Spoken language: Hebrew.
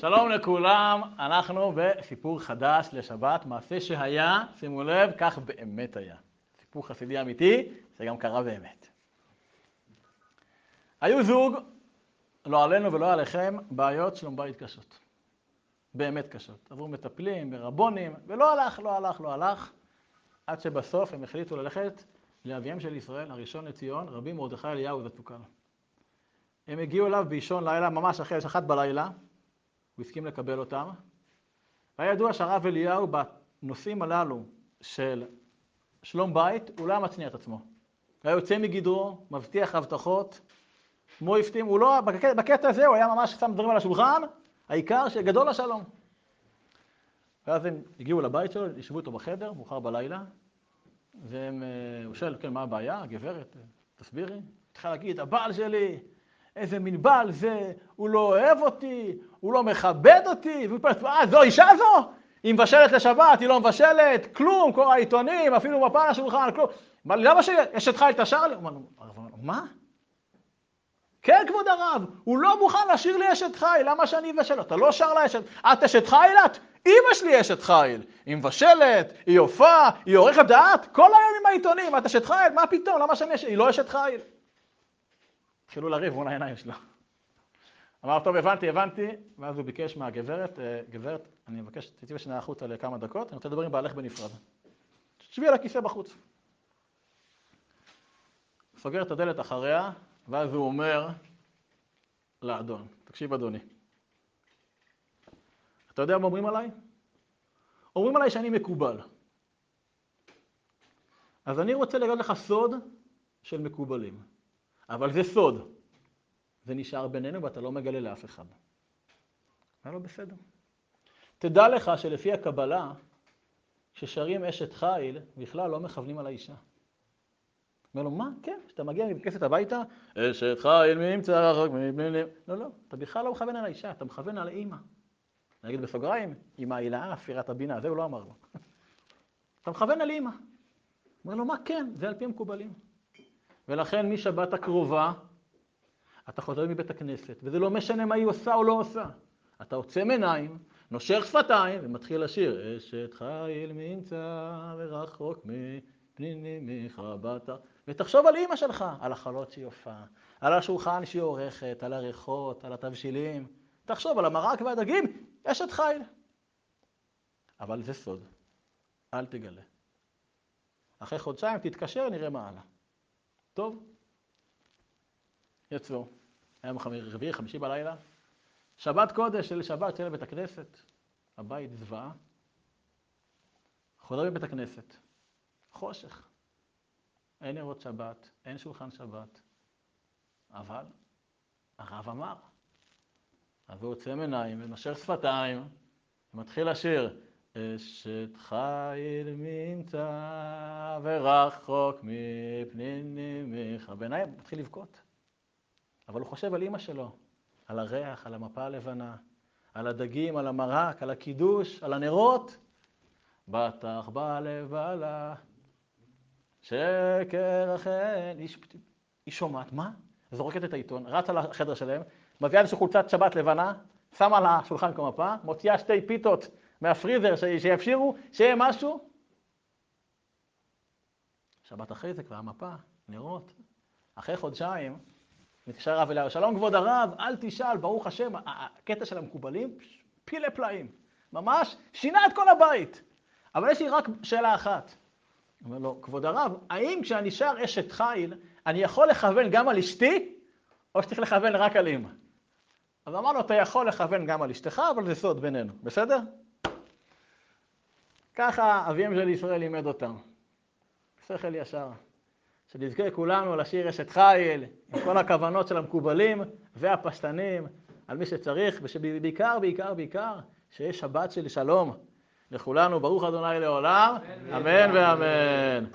שלום לכולם, אנחנו בסיפור חדש לשבת, מעשה שהיה, שימו לב, כך באמת היה. סיפור חסידי אמיתי, שגם קרה באמת. היו זוג, לא עלינו ולא עליכם, בעיות שלום בית קשות. באמת קשות. עברו מטפלים, ברבונים, ולא הלך, עד שבסוף הם החליטו ללכת לאביהם של ישראל, הראשון לציון, רבי מרדכי אליהו זצוק"ל. הם הגיעו אליו באישון לילה, ממש אחרי 1 בלילה, הוא הסכים לקבל אותם. והיה ידוע שהרב אליהו בנושאים הללו של שלום בית, הוא לא מצניע את עצמו. הוא היה יוצא מגדרו, מבטיח הבטחות, כמו הפתים, הוא לא, בקטע הזה הוא היה ממש שם דברים על השולחן, העיקר שגדול השלום. ואז הם הגיעו לבית שלו, ישבו איתו בחדר, מאוחר בלילה, והוא שואל, כן, מה הבעיה? הגברת, תסבירי. התחילה להגיד, הבעל שלי, איזה מין בעל זה, הוא לא אוהב אותי, הוא לא מכבד אותי, והוא פשוט, זו אישה זו? היא מבשלת לשבת, היא לא מבשלת, כלום, כל העיתונים, אפילו מפה על השולחן, כלום. למה שאשת חיל תשר לי? הוא אומר, מה? כן, כבוד הרב, הוא לא מוכן להשאיר לי אשת חיל, למה שאני אבשל? אתה לא שר לה אשת, את אשת חיל את? אמא שלי אשת חיל, היא מבשלת, היא הופעה, היא עורכת דעת, כל היום עם העיתונים, את אשת חיל, מה פתאום, למה שאני אשת, היא לא אשת חיל. התחילו לריב מול העיניים שלו. אמר, טוב, הבנתי, ואז הוא ביקש מהגברת, גברת, אני מבקש, תצאי בשנייה החוצה לכמה דקות, אני רוצה לדבר עם בעלך בנפרד. שבי על הכיסא בחוץ. סוגר את הדלת אחריה, ואז הוא אומר לאדון, תקשיב אדוני, אתה יודע מה אומרים עליי? אומרים עליי שאני מקובל. אז אני רוצה לגלות לך סוד של מקובלים. אבל זה סוד. זה נשאר בינינו ואתה לא מגלה לאף אחד. היה לו בסדר. תדע לך שלפי הקבלה, ששרים אשת חיל, בכלל לא מכוונים על האישה. אומר לו, מה? כן, כשאתה מגיע מבקסת הביתה, אשת חיל ממצא רחוק מבנים. לא, אתה בכלל לא מכוון על האישה, אתה מכוון על האמא. נגיד בסוגריים, אמא הילאה, ספירת הבינה, זה הוא לא אמר לו. אתה מכוון על אמא. אומר לו, מה? כן, זה על פי המקובלים. ולכן משבת הקרובה, אתה חוזר מבית הכנסת, וזה לא משנה מה היא עושה או לא עושה. אתה עוצם עיניים, נושך שפתיים, ומתחיל לשיר, אשת חיל ממצא ורחוק מפנימיך באת. ותחשוב על אמא שלך, על החלות שהיא הופעה, על השולחן שהיא עורכת, על הריחות, על התבשילים. תחשוב על המרק והדגים, אשת חיל. אבל זה סוד, אל תגלה. אחרי חודשיים תתקשר, נראה מה הלאה. טוב, יצאו, היום רביעי, חמישי בלילה, שבת קודש של שבת של בית הכנסת, הבית זוועה, חוזר בבית הכנסת, חושך, אין נרות שבת, אין שולחן שבת, אבל הרב אמר, אז הוא עוצם עיניים ונושך שפתיים, ומתחיל לשיר, אשת חיל ממצא ורחוק מפנימיך. בעיניים מתחיל לבכות. אבל הוא חושב על אמא שלו, על הריח, על המפה הלבנה, על הדגים, על המרק, על הקידוש, על הנרות. בטח בלבלה, שקר אכן. היא שומעת, מה? זורקת את העיתון, רצה לחדר שלהם, מביאה איזושהי חולצת שבת לבנה, שמה על השולחן כמו מפה, מוציאה 2 פיתות מהפריזר שיפשירו, שיהיה משהו. שבת אחרי זה כבר המפה, נרות. אחרי חודשיים, מתקשר הרב אליהו, שלום כבוד הרב, אל תשאל, ברוך השם, הקטע של המקובלים, פילי פלאים. ממש שינה את כל הבית. אבל יש לי רק שאלה אחת. אומר לו, כבוד הרב, האם כשאני שר אשת חיל, אני יכול לכוון גם על אשתי, או שצריך לכוון רק על אמא? אז אמר לו, אתה יכול לכוון גם על אשתך, אבל זה סוד בינינו, בסדר? ככה אביהם של ישראל לימד אותם. שכל ישר. שנזכה כולנו לשיר אשת חיל, עם כל הכוונות של המקובלים והפשטנים, על מי שצריך, ושבעיקר, שיש שבת של שלום לכולנו. ברוך ה' לעולם, אמן ואמן.